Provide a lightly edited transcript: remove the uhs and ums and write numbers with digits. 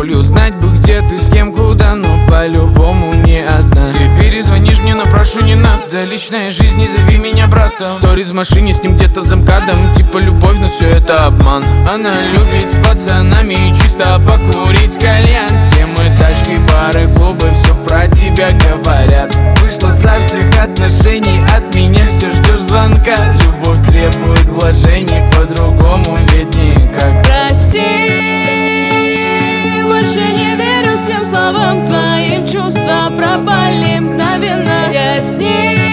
болью. Знать бы, где ты, с кем, куда, но по-любому не одна. Ты перезвонишь мне, но прошу, не надо. Личная жизнь, не зови меня братом. Сториз в машине, с ним где-то за МКАДом. Типа любовь, но все это обман. Она любит с пацанами чисто покурить кальян. Темы, тачки, бары, клубы, все про тебя говорят. Вышла со всех отношений, от меня все ждешь звонка. Любовь требует вложений, по-другому ведь никак. Прости, больше не верю всем словам твоим. Чувства пропали мгновенно. Я с ним